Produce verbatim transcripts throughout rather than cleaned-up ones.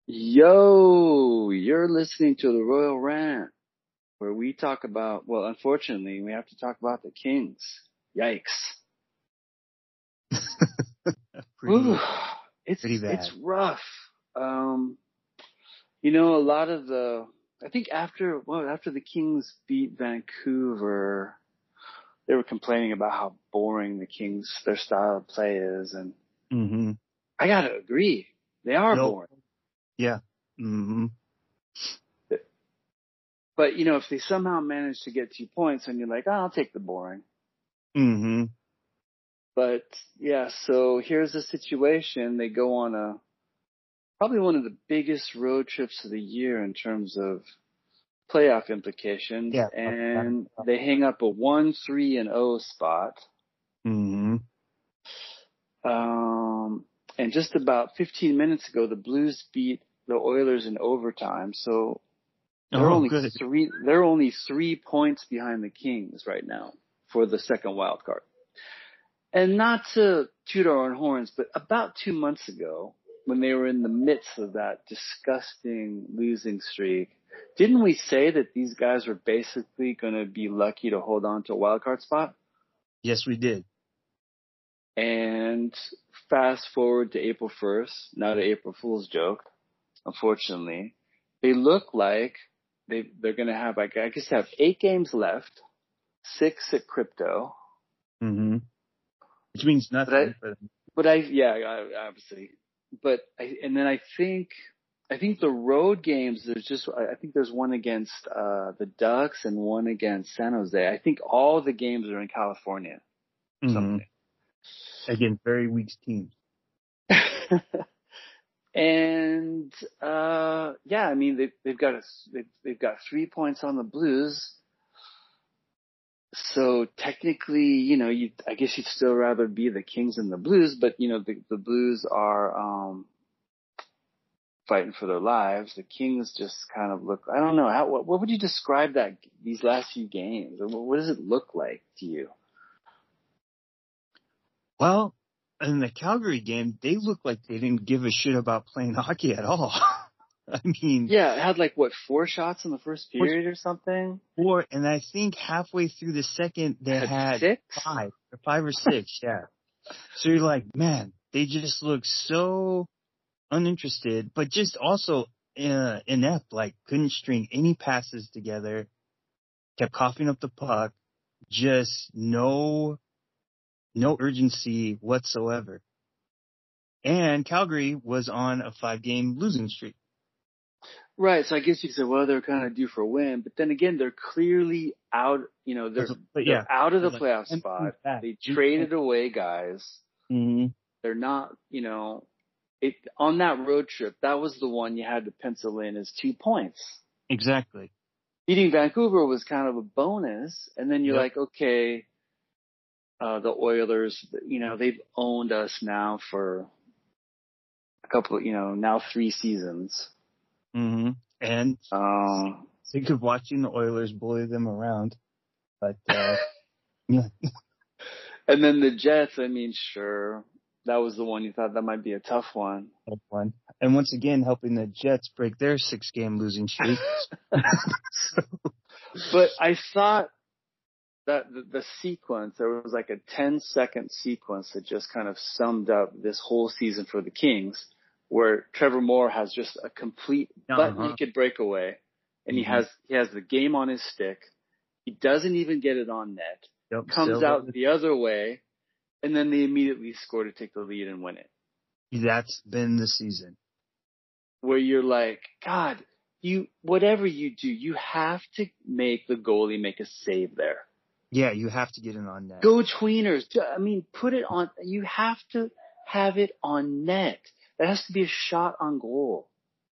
Yo, you're listening to the Royal Rant, where we talk about, well, unfortunately, we have to talk about the Kings. Yikes. pretty, Ooh, it's, pretty bad. it's rough. Um, you know, a lot of the, I think after, well, after the Kings beat Vancouver, they were complaining about how boring the Kings, their style of play is. And Mm-hmm. I gotta agree. They are Nope. boring. Yeah. Mm-hmm. But, you know, if they somehow manage to get two points, and you're like, oh, I'll take the boring. Mm-hmm. But, yeah, so here's the situation. They go on a probably one of the biggest road trips of the year in terms of playoff implications, Yeah. and they hang up a one three and oh spot. Mm-hmm. Um, and just about fifteen minutes ago, the Blues beat the Oilers in overtime, so they're Oh, only good. three. They're only three points behind the Kings right now for the second wild card. And not to toot our own horns, but about two months ago, when they were in the midst of that disgusting losing streak, didn't we say that these guys were basically going to be lucky to hold on to a wild card spot? Yes, we did. And fast forward to April first, not an April Fool's joke, unfortunately, they look like they, they're going to have, like, I guess, have eight games left, six at crypto. Mm-hmm. Which means nothing. But I, but I yeah, I, obviously. But I, and then I think, I think the road games, there's just, I think there's one against, uh, the Ducks and one against San Jose. I think all the games are in California. Mm-hmm. Something. Against very weak teams. And, uh, yeah, I mean, they, they've got a, they've, they've got three points on the Blues. So technically, you know, you, I guess you'd still rather be the Kings than the Blues, but you know, the, the Blues are, um, fighting for their lives. The Kings just kind of look, I don't know, how, what, what would you describe that, these last few games? What, what does it look like to you? Well, in the Calgary game, they looked like they didn't give a shit about playing hockey at all. I mean, yeah, it had like what, four shots in the first period or something? Four, and I think halfway through the second, they had, had six? five, or five or six, yeah. So you're like, man, they just look so uninterested, but just also uh, inept, like couldn't string any passes together, kept coughing up the puck, just no, no urgency whatsoever. And Calgary was on a five-game losing streak. Right, so I guess you could say, well, they're kind of due for a win, but then again, they're clearly out. You know, they're, but yeah, they're out of the like playoff spot. They traded away guys. Mm-hmm. They're not, you know, it on that road trip. That was the one you had to pencil in as two points. Exactly. Beating Vancouver was kind of a bonus, and then you're Yep. like, okay, uh, the Oilers, you know, they've owned us now for a couple, you know, now three seasons. Mm-hmm. And um, think of watching the Oilers bully them around, but uh, yeah. And then the Jets. I mean, sure, that was the one you thought that might be a tough one. Tough one. And once again, helping the Jets break their six-game losing streak. so. But I thought that the, the sequence, there was like a ten-second sequence that just kind of summed up this whole season for the Kings, where Trevor Moore has just a complete uh-huh. butt-naked breakaway, and mm-hmm. he has he has the game on his stick. He doesn't even get it on net. Yep, comes out the other way, and then they immediately score to take the lead and win it. That's been the season. Where you're like, God, you whatever you do, you have to make the goalie make a save there. Yeah, you have to get it on net. Go tweeners. I mean, put it on. You have to have it on net. That has to be a shot on goal.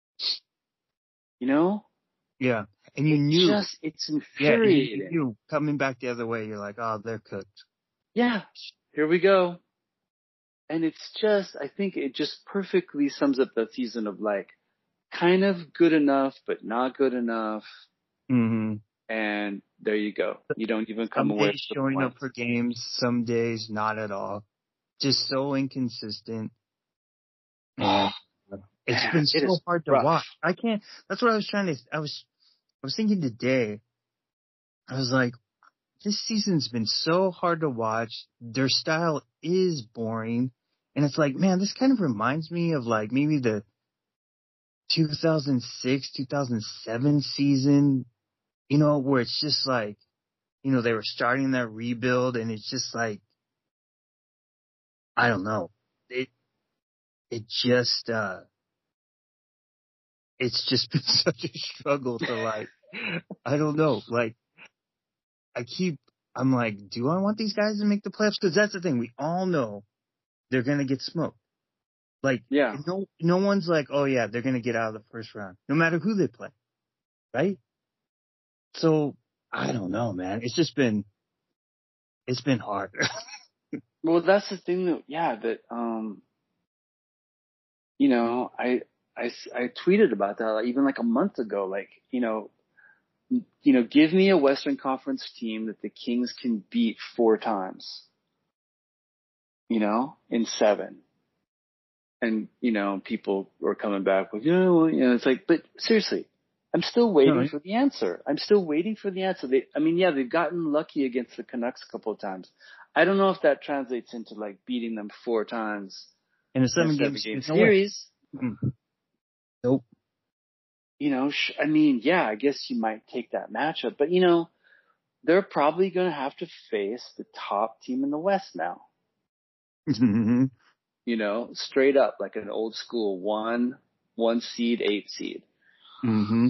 You know? Yeah. And you it knew. Just, it's infuriating. Yeah, you knew coming back the other way, you're like, oh, they're cooked. Yeah. Here we go. And it's just, I think it just perfectly sums up the season of like, kind of good enough, but not good enough. Mm-hmm. And there you go. You don't even come some away. Days showing up for games, some days not at all. Just so inconsistent. And It's Man, been it so is hard to rough. watch. I can't. That's what I was trying to. I was. I was thinking today. I was like, this season's been so hard to watch. Their style is boring, and it's like, man, this kind of reminds me of like maybe the two thousand six, two thousand seven season. You know, where it's just like, you know, they were starting that rebuild, and it's just like, I don't know. It it just uh it's just been such a struggle to like, I don't know, like I keep I'm like, do I want these guys to make the playoffs? Because that's the thing, we all know they're gonna get smoked. Like, Yeah. no no one's like, oh yeah, they're gonna get out of the first round, no matter who they play, right? So I don't know, man. It's just been it's been hard. Well, that's the thing that, yeah, that, um, you know, I, I, I tweeted about that like, even like a month ago. Like, you know, you know, give me a Western Conference team that the Kings can beat four times, you know, in seven. And, you know, people were coming back with, yeah, well, you know, it's like, but seriously, I'm still waiting No, for the answer. I'm still waiting for the answer. They, I mean, yeah, they've gotten lucky against the Canucks a couple of times. I don't know if that translates into like beating them four times in a in seven a game seven game series, no way. series. Mm. Nope. You know, sh- I mean, yeah, I guess you might take that matchup, but you know, they're probably going to have to face the top team in the West now. Mm-hmm. You know, straight up like an old school one, one seed, eight seed. Mm-hmm.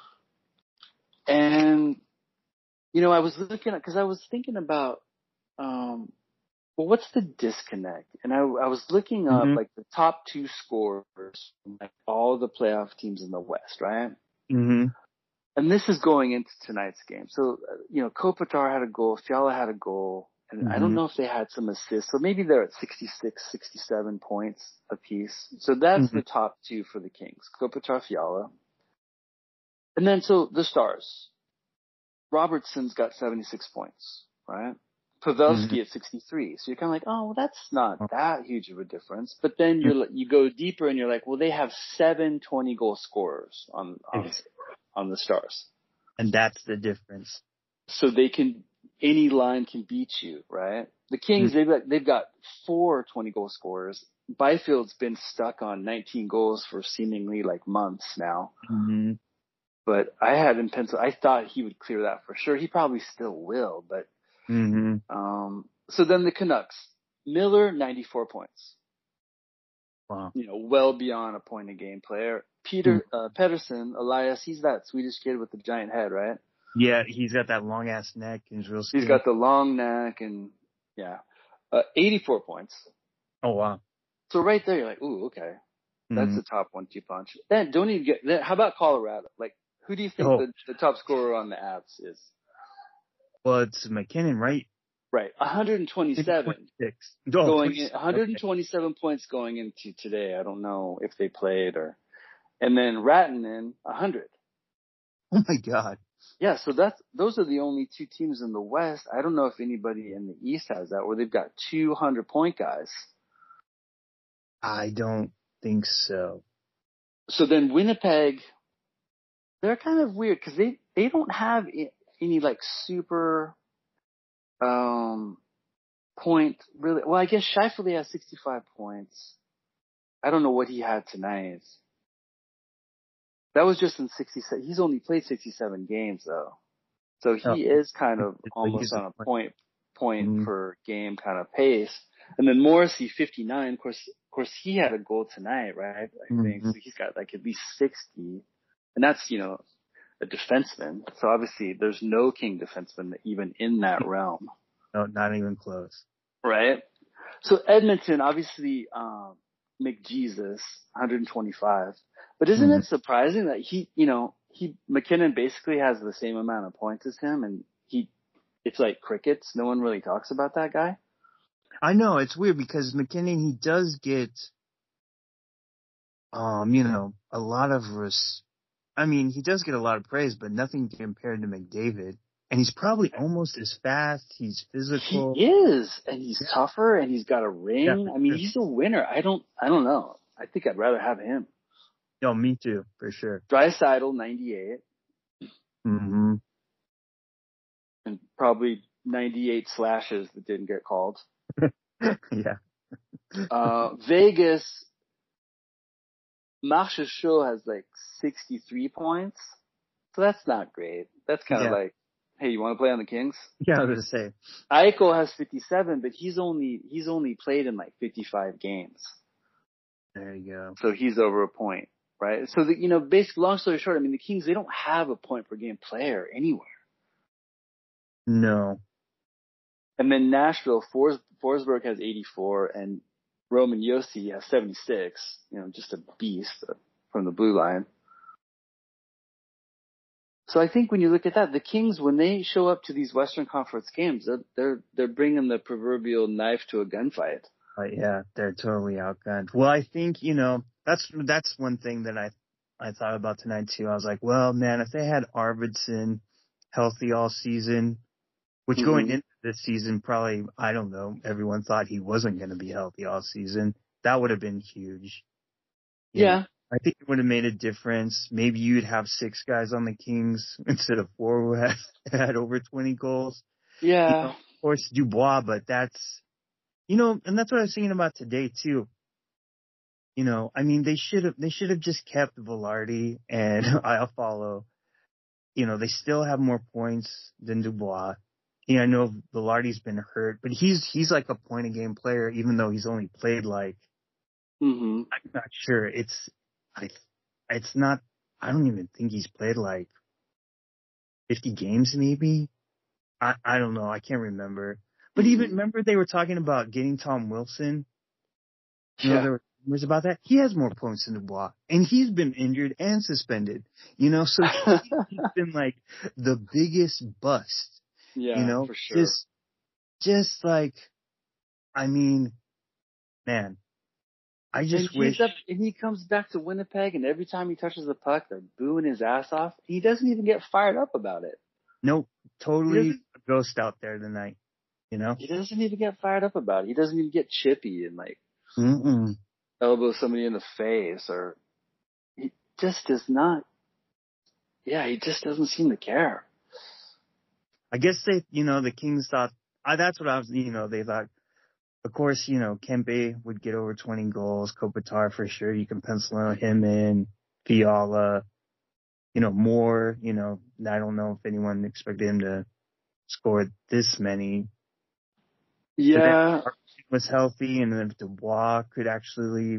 And, you know, I was looking at, because I was thinking about, um, well, what's the disconnect? And I, I was looking up Mm-hmm. like the top two scorers from like all the playoff teams in the West, right? Mm-hmm. And this is going into tonight's game. So, uh, you know, Kopitar had a goal, Fiala had a goal, and I don't Mm-hmm. know if they had some assists. So maybe they're at sixty-six, sixty-seven points apiece. So that's Mm-hmm. the top two for the Kings, Kopitar, Fiala. And then so the Stars. Robertson's got seventy-six points, right? Mm-hmm. Pavelski at sixty-three. So you're kind of like, oh, well, that's not Oh, that huge of a difference. But then you're, you go deeper and you're like, well, they have seven twenty goal scorers on, on, ex- on the Stars. and that's the difference. So they can, any line can beat you, right? The Kings, they've got, they've got four twenty goal scorers. Byfield's been stuck on nineteen goals for seemingly like months now. Mm-hmm. But I had in pencil, I thought he would clear that for sure. He probably still will, but, Mm-hmm. um, so then the Canucks, Miller, ninety-four points, Wow. you know, well beyond a point a game player. Mm. Peter, uh, Pedersen, Elias, he's that Swedish kid with the giant head, right? Yeah, he's got that long ass neck and he's real skinny. He's got the long neck and yeah, uh, eighty-four points. Oh wow. So right there, you're like, ooh, okay. That's Mm-hmm. the top one two punch. Then don't even get, then how about Colorado? Like, who do you think Oh. the, the top scorer on the Avs is? Well, it's McKinnon, right? Right, one twenty-seven. twenty-six. Oh, Going in, twenty-six. one twenty-seven okay. Points going into today. I don't know if they played or, and then Rattanen, one hundred. Oh my God. Yeah, so that's, those are the only two teams in the West. I don't know if anybody in the East has that where they've got two hundred point guys. I don't think so. So then Winnipeg, they're kind of weird because they, they don't have any like super, um, point really. Well, I guess Scheifele has sixty-five points. I don't know what he had tonight. That was just in sixty-seven. He's only played sixty-seven games though. So he Oh. is kind of almost on a point, point mm-hmm. per game kind of pace. And then Morrissey, fifty-nine. Of course, of course he had a goal tonight, right? I mm-hmm. think. So he's got like at least sixty. And that's, you know, a defenseman. So obviously there's no King defenseman even in that realm. No, not even close. Right? So Edmonton, obviously, um, McJesus, one twenty-five. But isn't mm-hmm. it surprising that he, you know, he, McKinnon basically has the same amount of points as him and he, it's like crickets. No one really talks about that guy. I know, it's weird because McKinnon, he does get, um, you know, a lot of res- I mean, he does get a lot of praise, but nothing compared to McDavid. And he's probably almost as fast. He's physical. He is, and he's yeah. tougher, and he's got a ring. Yeah, I mean, sure. he's a winner. I don't, I don't know. I think I'd rather have him. Yo, me too, for sure. Draisaitl, ninety-eight. Mm-hmm. And probably ninety-eight slashes that didn't get called. Yeah. Uh, Vegas, Marchessault has like sixty-three points. So that's not great. That's kind of Yeah. like, hey, you want to play on the Kings? Yeah, I was gonna say. Eichel has fifty-seven, but he's only, he's only played in like fifty-five games. There you go. So he's over a point, right? So the, you know, basically, long story short, I mean, the Kings, they don't have a point per game player anywhere. No. And then Nashville, Fors, Forsberg has eighty-four and Roman Josi has seventy-six, you know, just a beast from the blue line. So I think when you look at that, the Kings, when they show up to these Western Conference games, they're, they're, they're bringing the proverbial knife to a gunfight. Uh, yeah, they're totally outgunned. Well, I think, you know, that's, that's one thing that I, I thought about tonight too. I was like, well, man, if they had Arvidsson healthy all season, which mm-hmm. going into this season, probably, I don't know, everyone thought he wasn't going to be healthy all season. That would have been huge. You yeah. know, I think it would have made a difference. Maybe you'd have six guys on the Kings instead of four who had, had over twenty goals. Yeah. You know, of course, Dubois, but that's, you know, and that's what I was thinking about today too. You know, I mean, they should have, they should have just kept Velarde and I'll follow. You know, they still have more points than Dubois. You know, I know Velarde's been hurt, but he's, he's like a point a game player, even though he's only played like, mm-hmm. I'm not sure. It's, I, it's not, I don't even think he's played like fifty games maybe. I, I don't know. I can't remember. But mm-hmm. even remember they were talking about getting Tom Wilson. You yeah. know, there were rumors about that. He has more points than Dubois, and he's been injured and suspended. You know, so he's been like the biggest bust. Yeah, you know, for sure. Just, just like, I mean, man, I just and wish. Up, and he comes back to Winnipeg, and every time he touches the puck, they're booing his ass off. He doesn't even get fired up about it. Nope, totally a ghost out there tonight. You know, he doesn't even get fired up about it. He doesn't even get chippy and like Mm-mm. elbow somebody in the face, or he just does not. Yeah, he just doesn't seem to care. I guess they, you know, the Kings thought, uh, that's what I was, you know, they thought, of course, you know, Kempe would get over twenty goals, Kopitar for sure, you can pencil him in, Fiala, you know, more, you know, I don't know if anyone expected him to score this many. Yeah. Was healthy, and then if Dubois could actually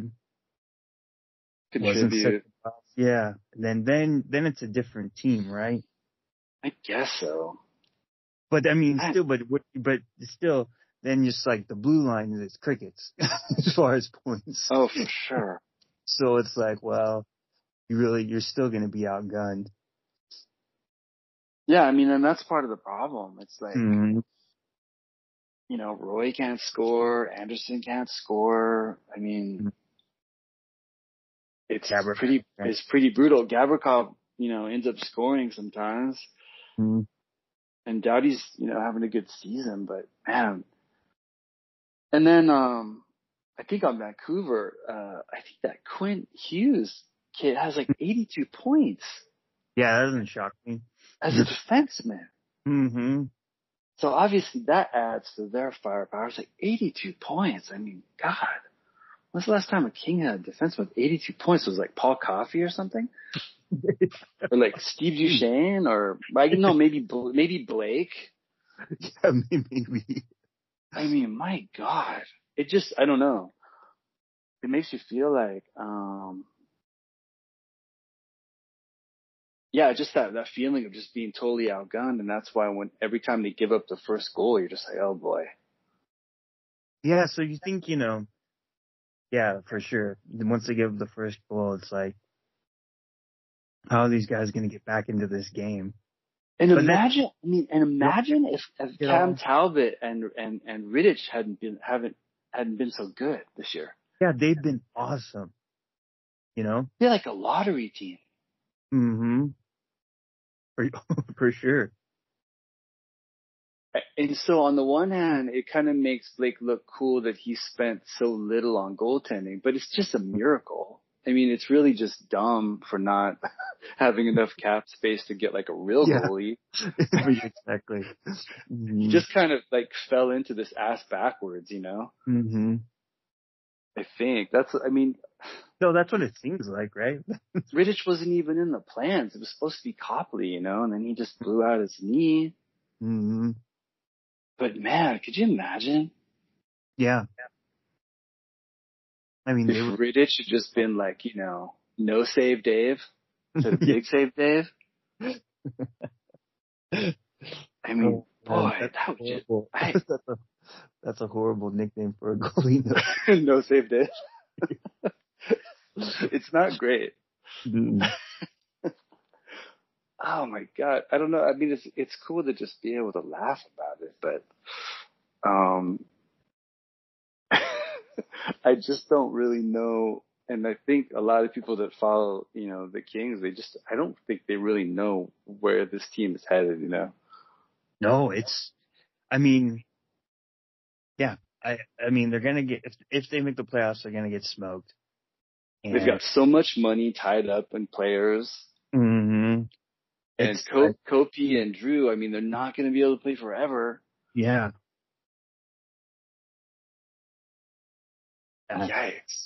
contribute. Yeah. And then, then, then it's a different team, right? I guess so. But I mean, still, but, but still, then just like the blue line is crickets as far as points. Oh, for sure. So it's like, well, you really, you're still going to be outgunned. Yeah. I mean, and that's part of the problem. It's like, mm-hmm. you know, Roy can't score, Anderson can't score. I mean, mm-hmm. it's Gabriel, pretty, right. it's pretty brutal. Gavrikov, you know, ends up scoring sometimes. Mm-hmm. And Doughty's, you know, having a good season, but man. And then, um, I think on Vancouver, uh, I think that Quinn Hughes kid has like eighty-two points. Yeah, that doesn't shock me. As a defenseman. Mm-hmm. So obviously that adds to their firepower. It's like eighty-two points. I mean, God. When's the last time a King had a defenseman with eighty-two points? Was it like Paul Coffey or something? Or like Steve Duchesne, or I no, maybe maybe Blake. Yeah, maybe. I mean, my God, it just I don't know. It makes you feel like, um, yeah, just that that feeling of just being totally outgunned, and that's why when every time they give up the first goal, you're just like, oh boy. Yeah, so you think you know? Yeah, for sure. Once they give the first goal, it's like, how are these guys going to get back into this game? And but imagine, I mean, and imagine if, if Cam know. Talbot and and and Rittich hadn't been haven't hadn't been so good this year. Yeah, they've been awesome. You know, they're like a lottery team. Mm-hmm. For for sure. And so on the one hand, it kind of makes Blake look cool that he spent so little on goaltending, but it's just a miracle. I mean, it's really just dumb for not having enough cap space to get like a real Yeah. goalie. Exactly. Mm-hmm. He just kind of like fell into this ass backwards, you know? Mm-hmm. I think that's, I mean. No, that's what it seems like, right? Rittich wasn't even in the plans. It was supposed to be Copley, you know, and then he just blew out his knee. Mm-hmm. But man, could you imagine? Yeah. I mean, if they were... Rittich had just been like, you know, no save Dave to the big save Dave. I mean, oh, boy, that's that would just, I, that's, a, that's a horrible nickname for a goalie. No, no save Dave. It's not great. Mm. Oh my God. I don't know. I mean, it's, it's cool to just be able to laugh about it, but, um, I just don't really know. And I think a lot of people that follow, you know, the Kings, they just, I don't think they really know where this team is headed, you know? No, it's, I mean, yeah, I, I mean, they're going to get, if, if they make the playoffs, they're going to get smoked. And they've got so much money tied up in players. Mm-hmm. And Co- Kopi and Drew, I mean, they're not going to be able to play forever. Yeah. Yikes.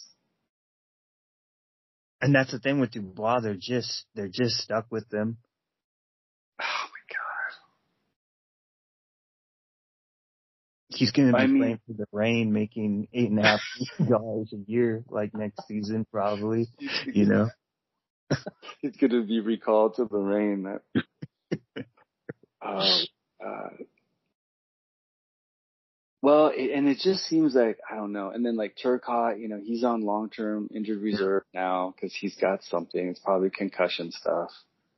And that's the thing with Dubois. They're just, they're just stuck with them. Oh my God. He's going to be I mean, playing for the Reign, making eight and a half dollars a year, like next season, probably, you know? He's going to be recalled to the Reign. Oh, God. Well, it, and it just seems like, I don't know. And then like Turcotte, you know, he's on long-term injured reserve now because he's got something. It's probably concussion stuff.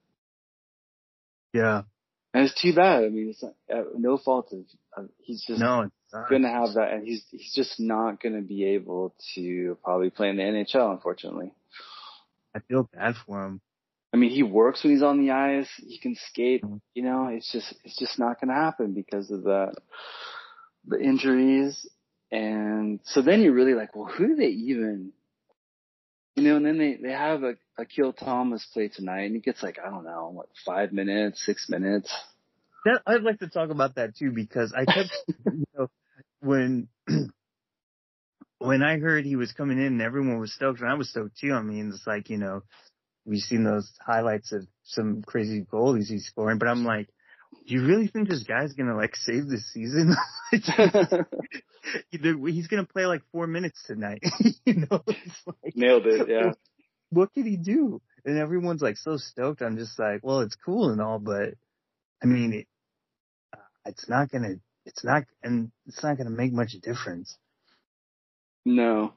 Yeah. And it's too bad. I mean, it's not, uh, no fault of, uh, he's just no, going to have that. And he's, he's just not going to be able to probably play in the N H L, unfortunately. I feel bad for him. I mean, he works when he's on the ice. He can skate, you know, it's just, it's just not going to happen because of the, the injuries. And so then you're really like, well, who do they even, you know, and then they, they have a, Akil Thomas play tonight and he gets like, I don't know, what, five minutes, six minutes. That, I'd like to talk about that too, because I kept, you know, when, when I heard he was coming in and everyone was stoked and I was stoked too. I mean, it's like, you know, we've seen those highlights of some crazy goalies he's scoring, but I'm like, do you really think this guy's going to like save this season? He's going to play like four minutes tonight. You know, it's like, nailed it. Yeah. What could he do? And everyone's like so stoked. I'm just like, well, it's cool and all, but I mean, it, uh, it's not going to, it's not, and it's not going to make much difference. No.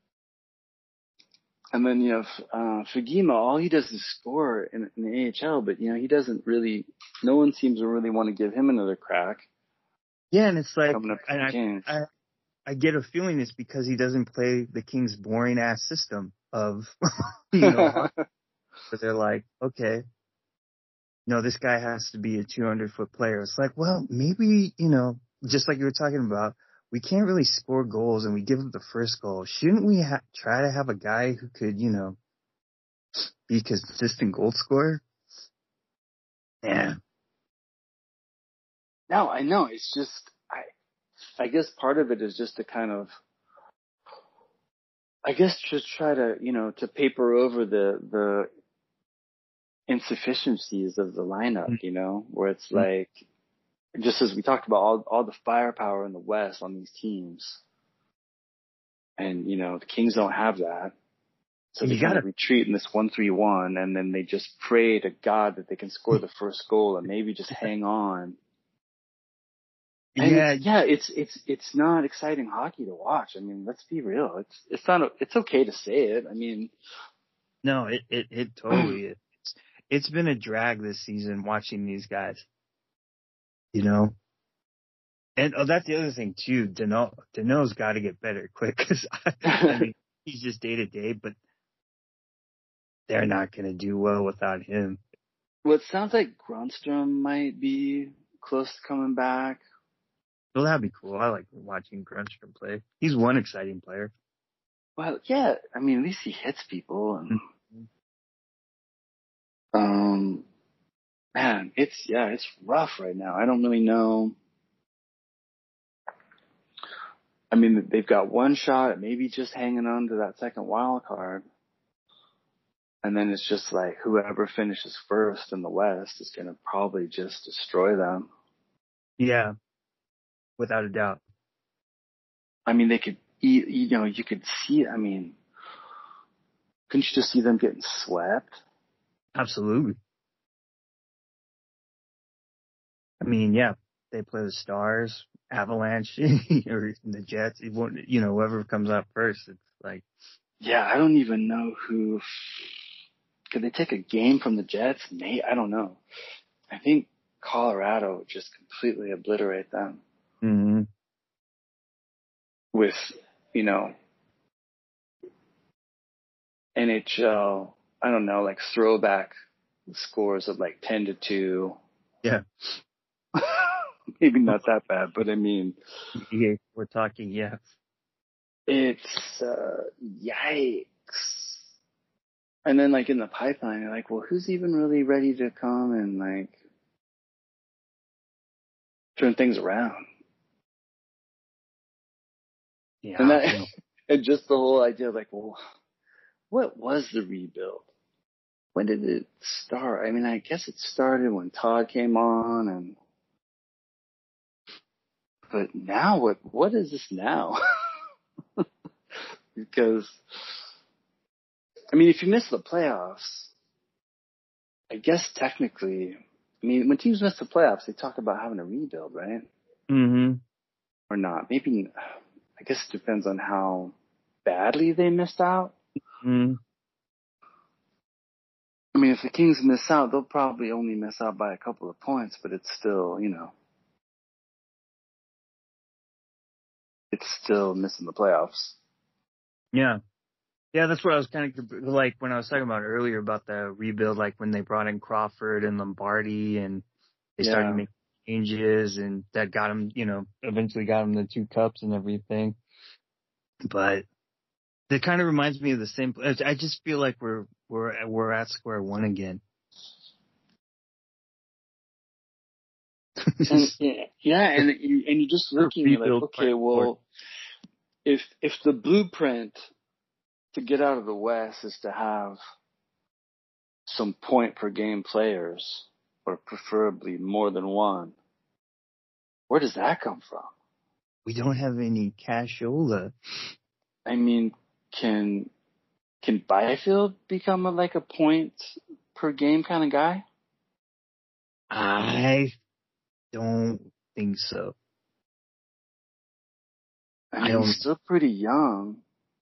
And then, you know, uh, Fagima, all he does is score in, in the A H L, but, you know, he doesn't really, no one seems to really want to give him another crack. Yeah, and it's like, coming up and I, I, I get a feeling it's because he doesn't play the Kings' boring ass system of, you know, but they're like, okay, no, this guy has to be a two hundred foot player. It's like, well, maybe, you know, just like you were talking about, we can't really score goals and we give up the first goal. Shouldn't we ha- try to have a guy who could, you know, be a consistent goal scorer? Yeah. No, I know. It's just, I, I guess part of it is just to kind of, I guess just try to, you know, to paper over the, the insufficiencies of the lineup, you know, where it's like, just as we talked about all, all the firepower in the West on these teams. And, you know, the Kings don't have that. So they kind of retreat in this one three one and then they just pray to God that they can score the first goal and maybe just hang on. And yeah, it's, yeah, it's it's it's not exciting hockey to watch. I mean, let's be real. It's it's not. It's okay to say it. I mean, no, it it, it totally is. It's, it's been a drag this season watching these guys. You know, and oh, that's the other thing too. Danault Danault's got to get better quick because I, I mean he's just day to day, but they're not going to do well without him. Well, it sounds like Grundstrom might be close to coming back. Well, that'd be cool. I like watching Grunstrom play. He's one exciting player. Well, yeah, I mean, at least he hits people. And, Mm-hmm. um, man, it's, yeah, it's rough right now. I don't really know. I mean, they've got one shot at maybe just hanging on to that second wild card. And then it's just like whoever finishes first in the West is going to probably just destroy them. Yeah, without a doubt. I mean, they could, you know, you could see, I mean, couldn't you just see them getting swept? Absolutely. I mean, yeah, they play the Stars, Avalanche, or the Jets. You know, whoever comes out first, it's like. Yeah, I don't even know who. Could they take a game from the Jets? May I don't know. I think Colorado would just completely obliterate them. Mm-hmm. With, you know, N H L, I don't know, like throwback scores of like ten to two. Yeah. Maybe not that bad, but I mean. Yeah, we're talking, yeah. It's, uh, yikes. And then like in the pipeline, you're like, well, who's even really ready to come and like turn things around? Yeah. And that, and just the whole idea of like, well, what was the rebuild? When did it start? I mean, I guess it started when Todd came on, and but now what? What is this now? Because I mean, if you miss the playoffs, I guess technically, I mean, when teams miss the playoffs, they talk about having a rebuild, right? Mm-hmm. Or not? Maybe. I guess it depends on how badly they missed out. Mm-hmm. I mean, if the Kings miss out, they'll probably only miss out by a couple of points, but it's still, you know, it's still missing the playoffs. Yeah. Yeah, that's what I was kind of like when I was talking about earlier about the rebuild, like when they brought in Crawford and Lombardi and they Yeah. started making changes and that got them, you know, eventually got them the two cups and everything. But it kind of reminds me of the same. I just feel like we're we're we're at square one again. And, yeah, yeah, and you and you're just looking at like, okay, well, if if the blueprint to get out of the West is to have some point per game players, or preferably more than one, where does that come from? We don't have any cashola. I mean, can can Byfield become a, like a point per game kind of guy? I don't think so. I mean, I he's still pretty young.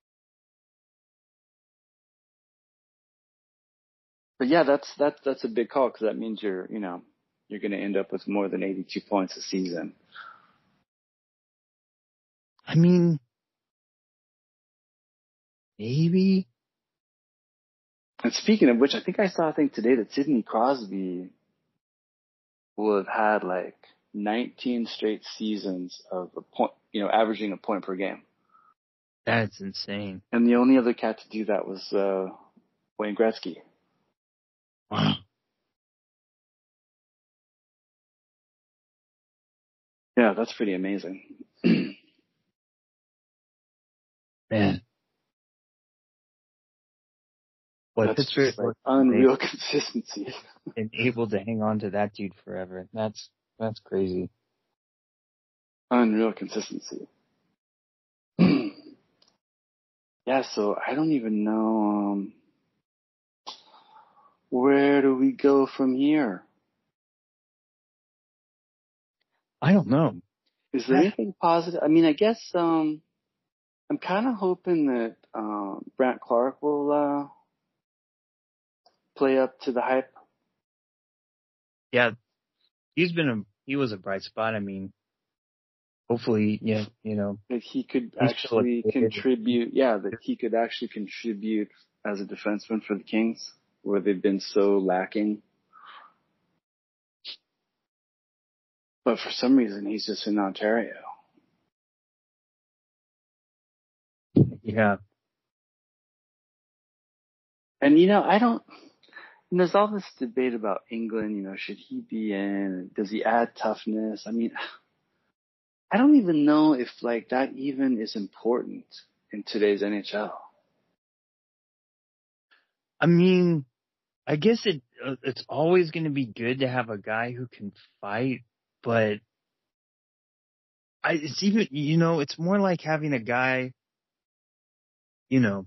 But yeah, that's that's that's a big call because that means you're you know you're going to end up with more than eighty-two points a season. I mean, maybe. And speaking of which, I think I saw a thing today that Sidney Crosby will have had like nineteen straight seasons of a point, you know, averaging a point per game. That's insane. And the only other cat to do that was uh, Wayne Gretzky. Wow. Yeah, that's pretty amazing. Man. Well, that's just like unreal consistency. And able to hang on to that dude forever. That's that's crazy. Unreal consistency. Yeah, so I don't even know um, where do we go from here? I don't know. Is there anything positive? I mean, I guess um, I'm kind of hoping that uh, Brandt Clarke will uh, play up to the hype. Yeah, he's been a he was a bright spot. I mean, hopefully, yeah, you know, that he could actually contribute. Yeah, that he could actually contribute as a defenseman for the Kings, where they've been so lacking. But for some reason, he's just in Ontario. Yeah. And, you know, I don't, and there's all this debate about England, you know, should he be in? Does he add toughness? I mean, I don't even know if, like, that even is important in today's N H L. I mean, I guess it uh, it's always going to be good to have a guy who can fight, but I, it's even, you know, it's more like having a guy, you know,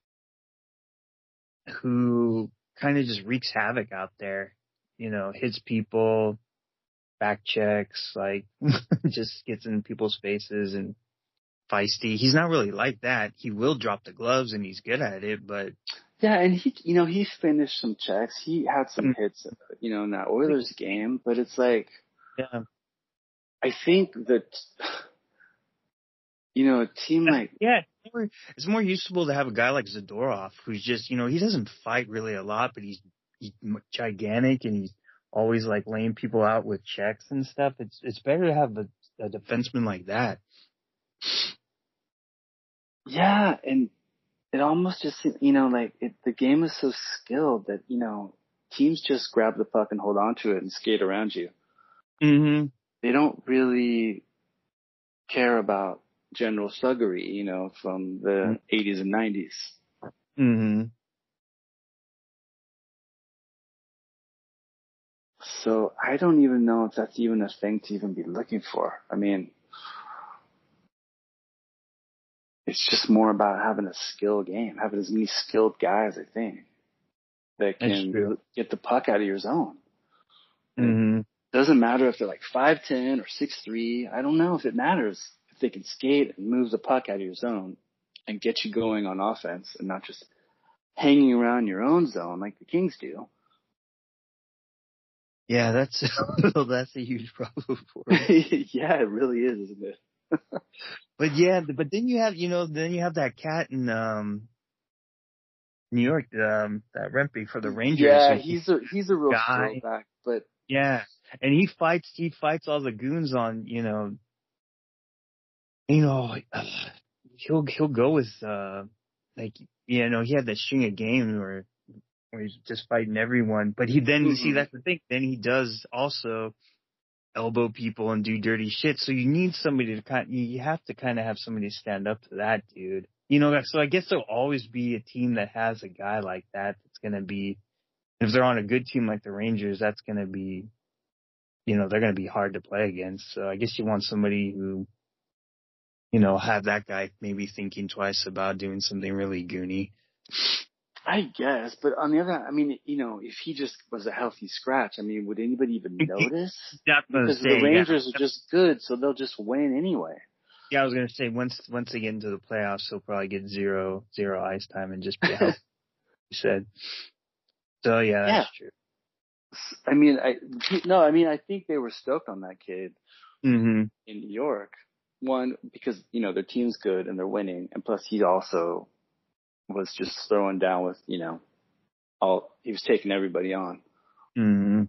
who kind of just wreaks havoc out there, you know, hits people, back checks, like just gets in people's faces and feisty. He's not really like that. He will drop the gloves and he's good at it, but Yeah, and he, you know, he finished some checks. He had some hits, you know, in that Oilers game, but it's like, yeah, I think that, you know, a team like, yeah, it's more, it's more useful to have a guy like Zadorov who's just, you know, he doesn't fight really a lot, but he's, he's gigantic and he's always like laying people out with checks and stuff. It's, it's better to have a, a defenseman like that. yeah, and it almost just, you know, like it, the game is so skilled that, you know, teams just grab the puck and hold on to it and skate around you. Mm-hmm. They don't really care about general sluggery, you know, from the mm-hmm. eighties and nineties. Mm-hmm. So I don't even know if that's even a thing to even be looking for. I mean, it's just more about having a skill game, having as many skilled guys, I think, that can get the puck out of your zone. Mm-hmm. It doesn't matter if they're like five ten or six three. I don't know if it matters if they can skate and move the puck out of your zone and get you going on offense and not just hanging around your own zone like the Kings do. Yeah, that's that's a huge problem for them. Yeah, it really is, isn't it? But yeah, but then you have, you know, then you have that cat in um, New York, um, that Rempe for the Rangers. Yeah, he's a he's a real guy. throwback, but yeah, and he fights he fights all the goons on, you know, you know, uh, he'll he'll go with uh, like, you know, he had that string of games where where he's just fighting everyone, but he then mm-hmm. see that's the thing, then he does also elbow people and do dirty shit. So you need somebody to kind, you have to kind of have somebody to stand up to that dude. You know, so I guess there'll always be a team that has a guy like that. That's going to be, if they're on a good team like the Rangers, that's going to be, you know, they're going to be hard to play against. So I guess you want somebody who, you know, have that guy maybe thinking twice about doing something really goony. I guess, but on the other hand, I mean, you know, if he just was a healthy scratch, I mean, would anybody even notice? Because say, the Rangers yeah. are just good, so they'll just win anyway. Yeah, I was gonna say once once they get into the playoffs, he'll probably get zero zero ice time and just be healthy. You said. So yeah, that's yeah. true. I mean, I no, I mean, I think they were stoked on that kid mm-hmm. in New York. One, because you know their team's good and they're winning, and plus he also was just throwing down with, you know, all, he was taking everybody on. Mm-hmm.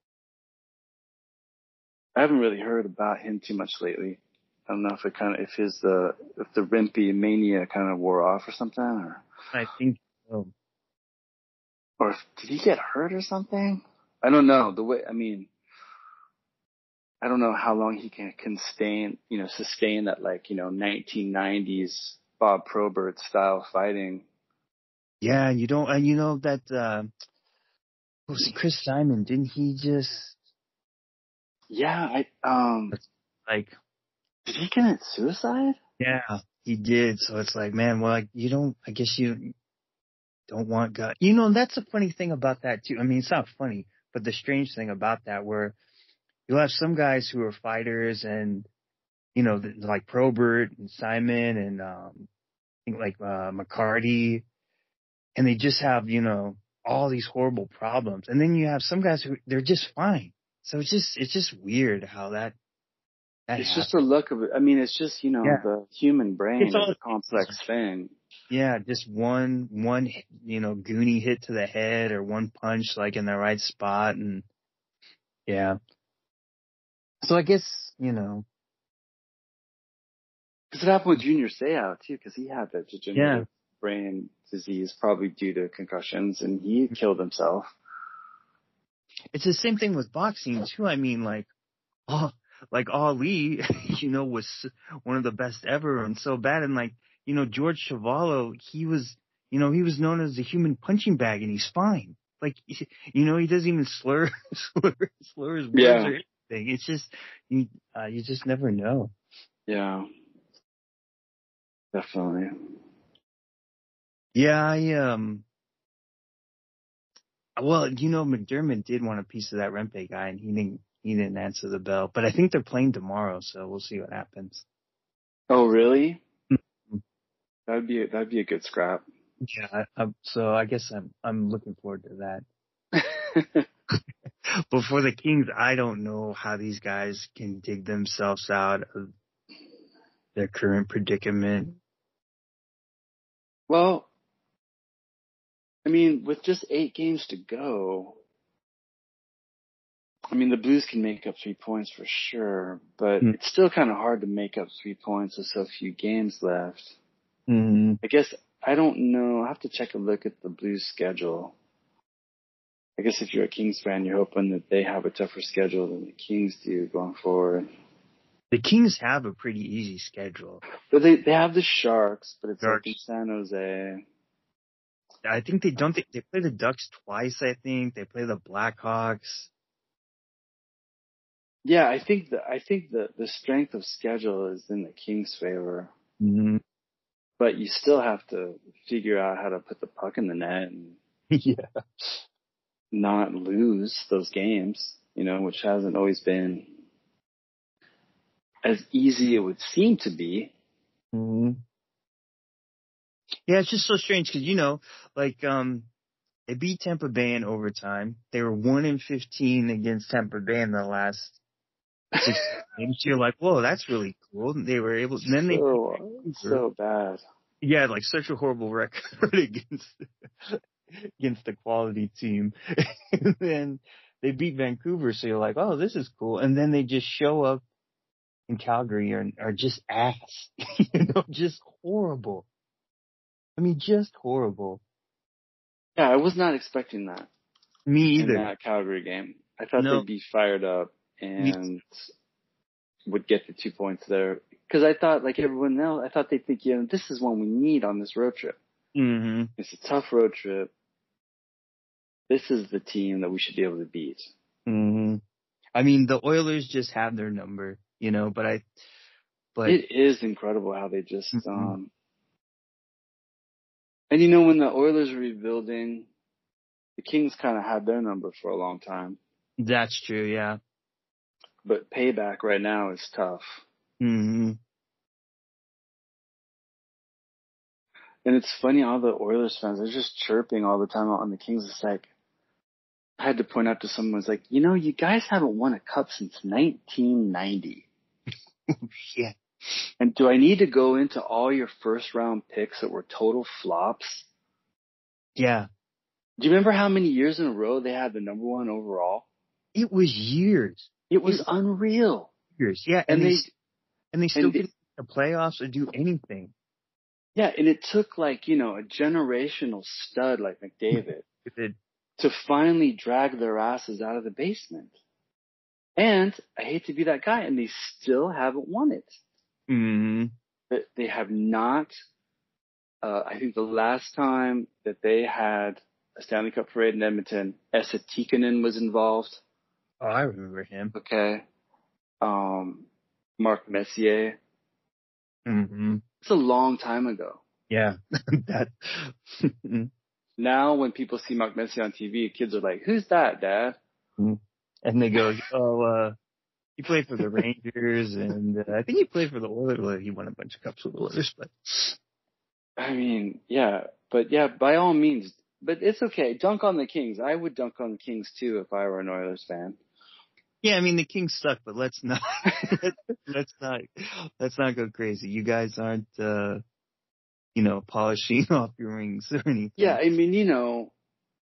I haven't really heard about him too much lately. I don't know if it kind of, if his, uh, if the Rempe mania kind of wore off or something, or. I think so. Or if, did he get hurt or something? I don't know. The way, I mean, I don't know how long he can, can sustain, you know, sustain that, like, you know, nineteen nineties Bob Probert style fighting. Yeah, you don't, and you know that, uh, was it Chris Simon? Didn't he just? Yeah, I, um, like, did he commit suicide? Yeah, he did. So it's like, man, well, like, you don't, I guess you don't want God. You know, that's the funny thing about that too. I mean, it's not funny, but the strange thing about that where you'll have some guys who are fighters and, you know, like Probert and Simon and, um, I think like, uh, McCarty, and they just have, you know, all these horrible problems. And then you have some guys who, they're just fine. So it's just, it's just weird how that, that It's happens. just a look of it. I mean, it's just, you know, yeah. the human brain it's is a complex thing. Yeah, just one, one, you know, goony hit to the head or one punch like in the right spot. And yeah. So I guess, you know. Because it happened with Junior Seau, too, because he had that degenerative Yeah. brain disease, probably due to concussions, and he killed himself. It's the same thing with boxing, too. I mean, like, oh, like Ali, you know, was one of the best ever and so bad. And, like, you know, George Chuvalo, he was, you know, he was known as the human punching bag, and he's fine. Like, you know, he doesn't even slur, slur, slur his words Yeah. or anything. It's just, you, uh, you just never know. Yeah. Definitely. Yeah, I, um, well, you know, McDermott did want a piece of that Rempe guy, and he didn't, he didn't answer the bell. But I think they're playing tomorrow, so we'll see what happens. Oh, really? That'd be, that'd be a good scrap. Yeah, I, I, so I guess I'm, I'm looking forward to that. But for the Kings, I don't know how these guys can dig themselves out of their current predicament. Well, I mean, with just eight games to go, I mean, the Blues can make up three points for sure, but mm. it's still kind of hard to make up three points with so few games left. Mm-hmm. I guess, I don't know. I have to check a look at the Blues schedule. I guess if you're a Kings fan, you're hoping that they have a tougher schedule than the Kings do going forward. The Kings have a pretty easy schedule. But they, they have the Sharks, but it's Sharks. like in San Jose. I think they don't. They, they play the Ducks twice. I think they play the Blackhawks. Yeah, I think the I think the the strength of schedule is in the Kings' favor. Mm-hmm. But you still have to figure out how to put the puck in the net and yeah, not lose those games. You know, which hasn't always been as easy it would seem to be. Mm-hmm. Yeah, it's just so strange because, you know, like, um, they beat Tampa Bay in overtime. They were one in fifteen against Tampa Bay in the last six games. You're like, whoa, that's really cool. And they were able, and then they, so, so bad. Yeah, like such a horrible record against, against the quality team. And then they beat Vancouver. So you're like, oh, this is cool. And then they just show up in Calgary and are just ass, you know, just horrible. I mean, just horrible. Yeah, I was not expecting that. Me either. In that Calgary game. I thought no. they'd be fired up and would get the two points there. Because I thought, like everyone else, I thought they'd think, you know, this is one we need on this road trip. Mm-hmm. It's a tough road trip. This is the team that we should be able to beat. Mm-hmm. I mean, the Oilers just have their number, you know, but I, but. It is incredible how they just, mm-hmm. um, and you know, when the Oilers were rebuilding, the Kings kind of had their number for a long time. That's true, yeah. But payback right now is tough. Mm-hmm. And it's funny, all the Oilers fans are just chirping all the time on the Kings. It's like, I had to point out to someone, it's like, you know, you guys haven't won a cup since nineteen ninety. Yeah. And do I need to go into all your first round picks that were total flops? Yeah. Do you remember how many years in a row they had the number one overall? It was years. It was it, unreal. Years, yeah. And, and they, they and they still and didn't make the playoffs or do anything. Yeah, and it took like, you know, a generational stud like McDavid to finally drag their asses out of the basement. And I hate to be that guy, and they still haven't won it. Mm-hmm. But they have not. Uh, I think the last time that they had a Stanley Cup parade in Edmonton, Esa Tikkanen was involved. Oh, I remember him. Okay. Um, Mark Messier. Mm-hmm. It's a long time ago. Yeah. that. Now, when people see Mark Messier on T V, kids are like, "Who's that, Dad?" Mm-hmm. And they go, "Oh, uh, he played for the Rangers, and uh, I think he played for the Oilers. He won a bunch of cups with the Oilers." But I mean, yeah, but yeah, by all means. But it's okay. Dunk on the Kings. I would dunk on the Kings too if I were an Oilers fan. Yeah, I mean the Kings suck, but let's not let's not let's not go crazy. You guys aren't, uh, you know, polishing off your rings or anything. Yeah, I mean, you know,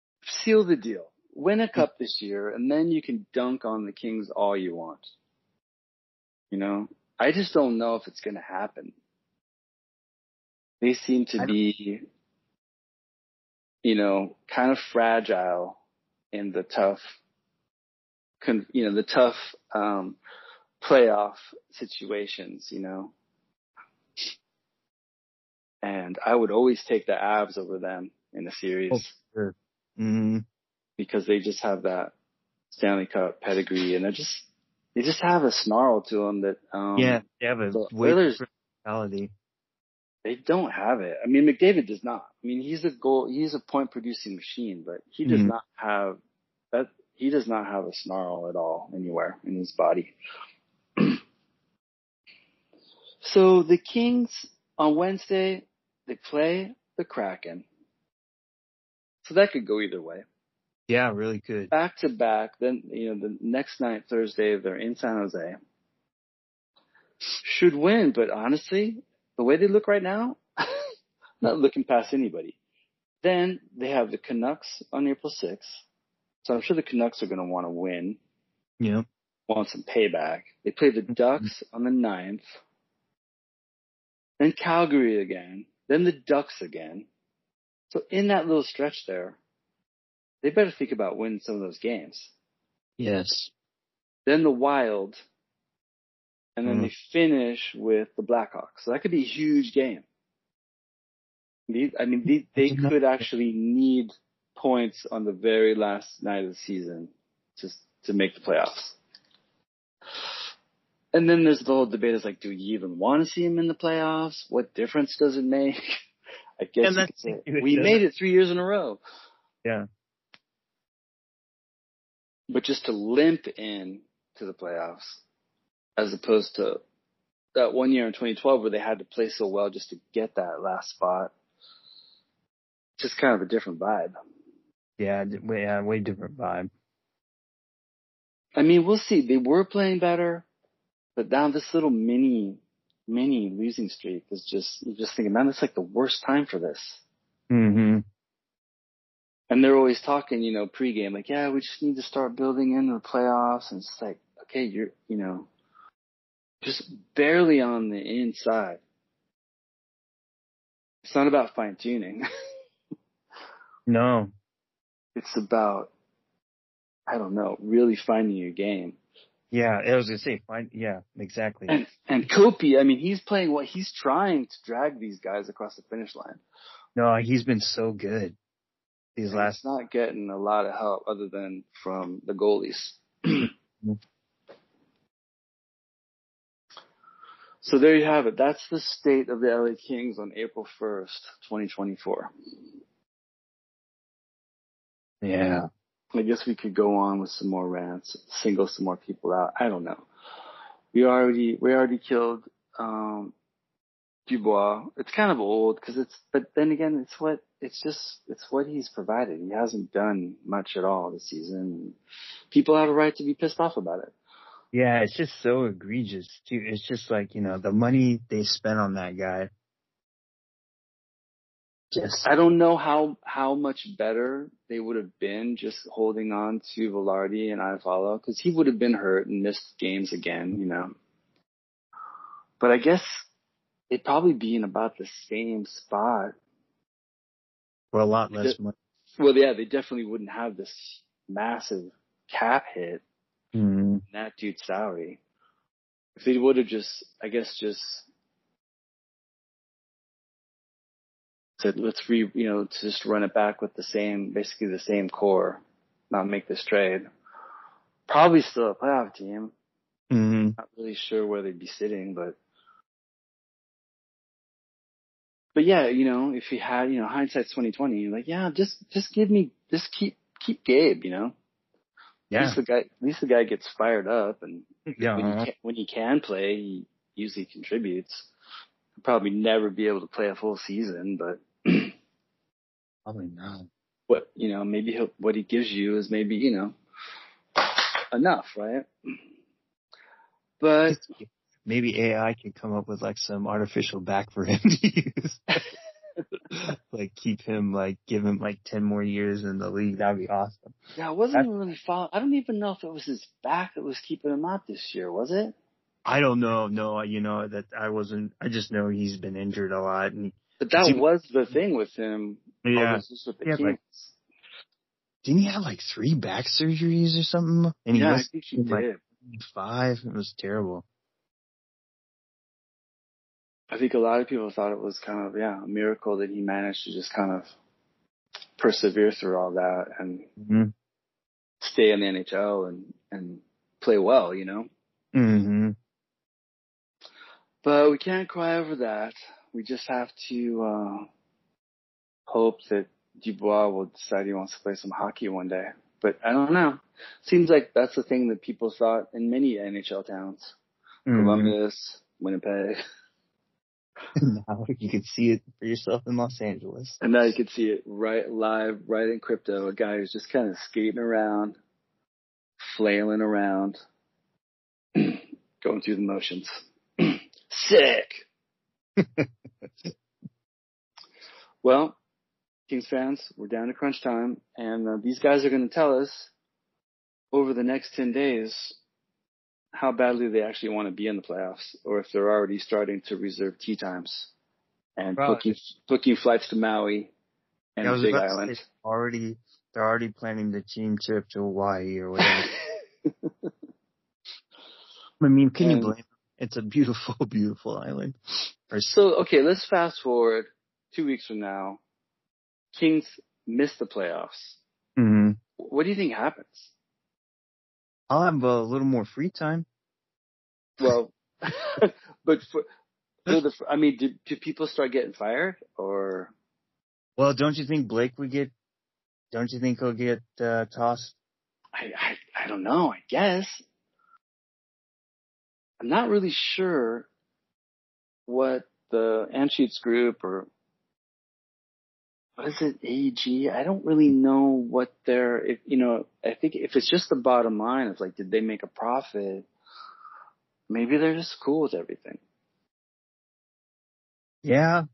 seal the deal. Win a cup this year, and then you can dunk on the Kings all you want. You know, I just don't know if it's going to happen. They seem to be, you know, kind of fragile in the tough, you know, the tough um, playoff situations, you know. And I would always take the Avs over them in a series. Oh, sure. Mm-hmm. Because they just have that Stanley Cup pedigree, and they just they just have a snarl to them that um, yeah, they have a the way Oilers personality. They don't have it. I mean, McDavid does not. I mean, he's a goal, he's a point producing machine, but he does Mm-hmm. not have that. He does not have a snarl at all anywhere in his body. So the Kings on Wednesday, they play the Kraken. So that could go either way. Yeah, really good. Back to back. Then, you know, the next night, Thursday, they're in San Jose. Should win, but honestly, the way they look right now, not looking past anybody. Then they have the Canucks on April sixth. So I'm sure the Canucks are going to want to win. Yeah. Want some payback. They play the Ducks on the ninth. Then Calgary again. Then the Ducks again. So in that little stretch there, they better think about winning some of those games. Yes. Then the Wild. And then mm. they finish with the Blackhawks. So that could be a huge game. I mean, they, they could actually need points on the very last night of the season just to make the playoffs. And then there's the whole debate is like, do you even want to see him in the playoffs? What difference does it make? I guess you could say, we made it three years in a row. Yeah. But just to limp in to the playoffs as opposed to that one year in twenty twelve where they had to play so well just to get that last spot. Just kind of a different vibe. Yeah, way, yeah, way different vibe. I mean, we'll see. They were playing better, but now this little mini, mini losing streak is just, you're just thinking, man, it's like the worst time for this. Mm-hmm. And they're always talking, you know, pregame, like, yeah, we just need to start building into the playoffs. And it's like, okay, you're, you know, just barely on the inside. It's not about fine tuning. No. It's about, I don't know, really finding your game. Yeah, I was gonna say, fine. Yeah, exactly. And and Kopi, I mean, he's playing what he's trying to drag these guys across the finish line. No, he's been so good these and last. He's not getting a lot of help other than from the goalies. So there you have it. That's the state of the L A Kings on April first, twenty twenty-four. Yeah. I guess we could go on with some more rants, single some more people out. I don't know. We already we already killed um, Dubois. It's kind of old because it's, but then again, it's what it's just it's what he's provided. He hasn't done much at all this season. People have a right to be pissed off about it. Yeah, it's just so egregious too. It's just like, you know, the money they spent on that guy. Just, I don't know how, how much better they would have been just holding on to Velarde and Iafallo, because he would have been hurt and missed games again, you know. But I guess they'd probably be in about the same spot. For a lot less money. Well, yeah, they definitely wouldn't have this massive cap hit mm-hmm. in that dude's salary. If they would have just, I guess, just said, let's re, you know, to just run it back with the same, basically the same core, not make this trade. Probably still a playoff team. Mm-hmm. Not really sure where they'd be sitting, but, but yeah, you know, if you had, you know, hindsight's twenty twenty, you're like, yeah, just, just give me, just keep, keep Gabe, you know. Yeah. At least the guy, at least the guy gets fired up, and yeah. when, he can, when he can play, he usually contributes. He'll probably never be able to play a full season, but. Probably not. What, you know, maybe he'll, what he gives you is maybe, you know, enough, right? But maybe A I can come up with like some artificial back for him to use. Like keep him, like give him like ten more years in the league. That'd be awesome. Yeah, I wasn't even really following. I don't even know if it was his back that was keeping him out this year, was it? I don't know. No, you know that I wasn't. I just know he's been injured a lot, and But that was the thing with him. yeah, Was just with the yeah, Kings. like didn't he have like three back surgeries or something? And he yeah, I was think he like did. five. It was terrible. I think a lot of people thought it was kind of yeah a miracle that he managed to just kind of persevere through all that and Mm-hmm. stay in the N H L and and play well, you know. Mm-hmm. But we can't cry over that. We just have to uh, hope that Dubois will decide he wants to play some hockey one day. But I don't know. Seems like that's the thing that people thought in many N H L towns. Mm-hmm. Columbus, Winnipeg. Now you can see it for yourself in Los Angeles. And now you can see it right live, right in crypto. A guy who's just kind of skating around, flailing around, going through the motions. Sick. Well, Kings fans, we're down to crunch time, and uh, these guys are going to tell us over the next ten days how badly they actually want to be in the playoffs, or if they're already starting to reserve tee times and Bro, booking booking flights to Maui and I the was Big about to Island. say, already, they're already planning the team trip to Hawaii or whatever. I mean, can and, you blame them? It's a beautiful, beautiful island. Or so, okay, let's fast forward two weeks from now. Kings miss the playoffs. Mm-hmm. What do you think happens? I'll have a little more free time. Well, but for, for the, I mean, do, do people start getting fired or? Well, don't you think Blake would get? Don't you think he'll get uh, tossed? I, I I don't know. I guess I'm not really sure what the Anschutz group or what is it, A G? I don't really know what they're. If you know, I think if it's just the bottom line of like, did they make a profit? Maybe they're just cool with everything. Yeah.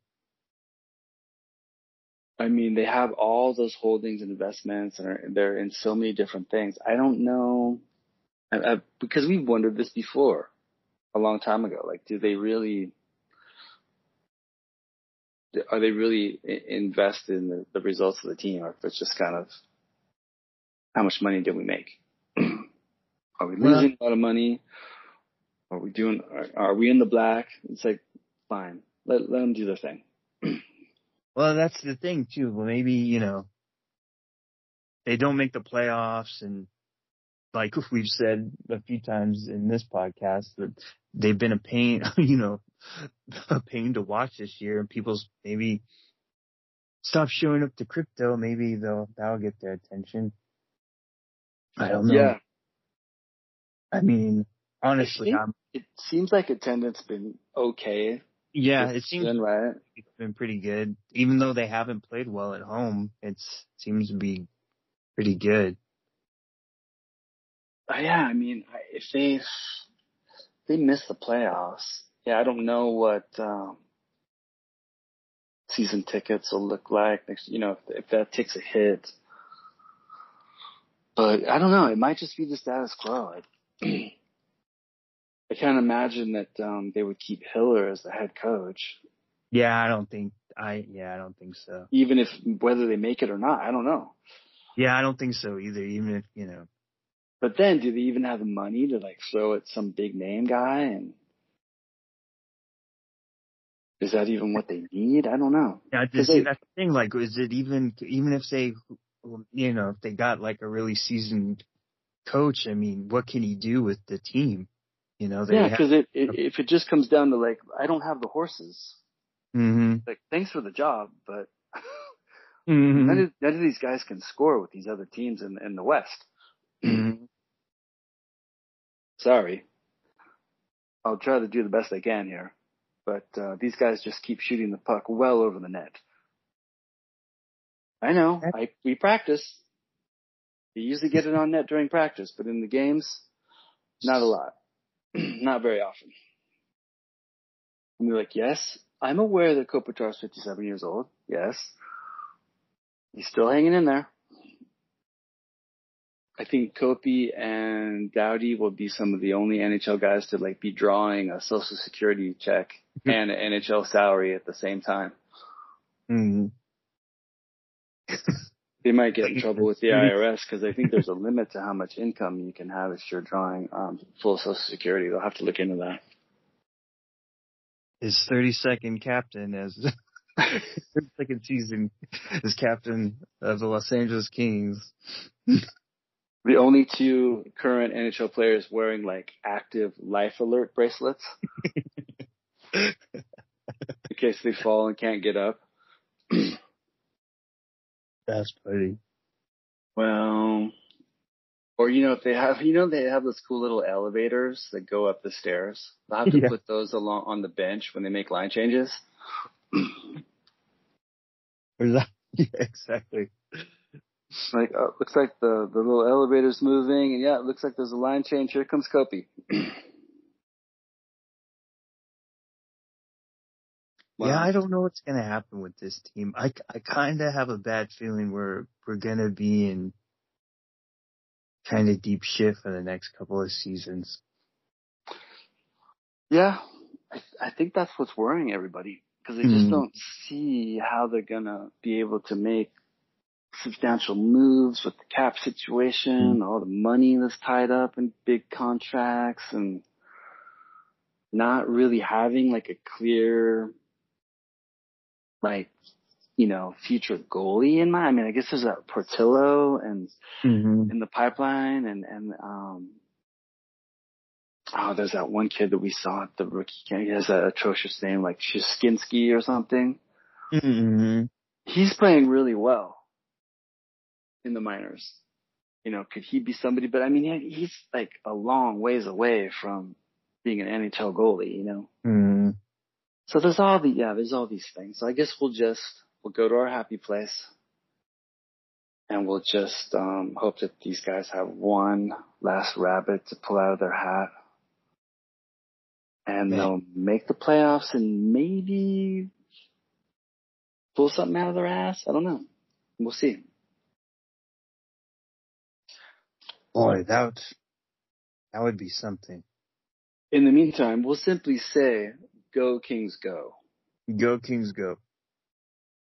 I mean, they have all those holdings and investments, and are, they're in so many different things. I don't know, I, I, because we've wondered this before, a long time ago. Like, do they really? Are they really invested in the, the results of the team, or if it's just kind of how much money did we make? Are we losing well, a lot of money? Are we doing? Are, are we in the black? It's like, fine, let let them do their thing. Well, that's the thing too. Well, maybe you know they don't make the playoffs, and like we've said a few times in this podcast, that they've been a pain, you know, a pain to watch this year, and people's maybe stop showing up to crypto. Maybe they'll that'll get their attention. I don't know. Yeah. I mean, honestly, I'm, it seems like attendance been okay. Yeah, it seems been, right. It's been pretty good, even though they haven't played well at home. It seems to be pretty good. Uh, yeah, I mean, if they if they miss the playoffs, yeah, I don't know what um, season tickets will look like next. You know, if, if that takes a hit. But I don't know. It might just be the status quo. I, I can't imagine that um, they would keep Hiller as the head coach. Yeah, I don't think I. Yeah, I don't think so. Even if whether they make it or not, I don't know. Yeah, I don't think so either. Even if you know. But then, do they even have the money to like throw at some big name guy? And is that even what they need? I don't know. Yeah, to see that's the thing. Like, is it even even if they, you know, if they got like a really seasoned coach? I mean, what can he do with the team? You know, they yeah, because it, it if it just comes down to like, I don't have the horses. Mm-hmm. Like, thanks for the job, but mm-hmm. none, of, none of these guys can score with these other teams in, in the West. Mm-hmm. Sorry, I'll try to do the best I can here, but uh, these guys just keep shooting the puck well over the net. I know, I we practice. You usually get it on net during practice, but in the games, not a lot, not very often. And they're like, yes, I'm aware that Kopitar's fifty-seven years old. Yes. He's still hanging in there. I think Kopi and Dowdy will be some of the only N H L guys to like be drawing a social security check and an N H L salary at the same time. Mm-hmm. They might get in trouble with the I R S because I think there's a limit to how much income you can have if you're drawing um, full social security. They'll have to look into that. His thirty-second captain as second season as captain of the Los Angeles Kings. The only two current N H L players wearing like active life alert bracelets in case they fall and can't get up. That's funny. Well, or you know, if they have, you know, they have those cool little elevators that go up the stairs. They'll have to Yeah. put those along on the bench when they make line changes. Or that, yeah, exactly. Like, oh, looks like the, the little elevator's moving, and yeah, it looks like there's a line change. Here comes Kopi. Wow. Yeah, I don't know what's going to happen with this team. I, I kind of have a bad feeling we're, we're going to be in kind of deep shit for the next couple of seasons. Yeah, I, I think that's what's worrying everybody because they just Mm. don't see how they're going to be able to make substantial moves with the cap situation, mm. all the money that's tied up in big contracts, and not really having like a clear, like, you know, future goalie in mind. I mean, I guess there's a Portillo and mm-hmm. in the pipeline, and and um, oh, there's that one kid that we saw at the rookie camp. He has an atrocious name like Shiskinski or something. Mm-hmm. He's playing really well in the minors. You know, could he be somebody? But I mean, he's like a long ways away from being an N H L goalie, you know? Mm-hmm. So there's all the, yeah, there's all these things. So I guess we'll just, we'll go to our happy place and we'll just, um, hope that these guys have one last rabbit to pull out of their hat and Man. They'll make the playoffs and maybe pull something out of their ass. I don't know. We'll see. Boy, that would, that would be something. In the meantime, we'll simply say, go Kings, go. Go Kings, go.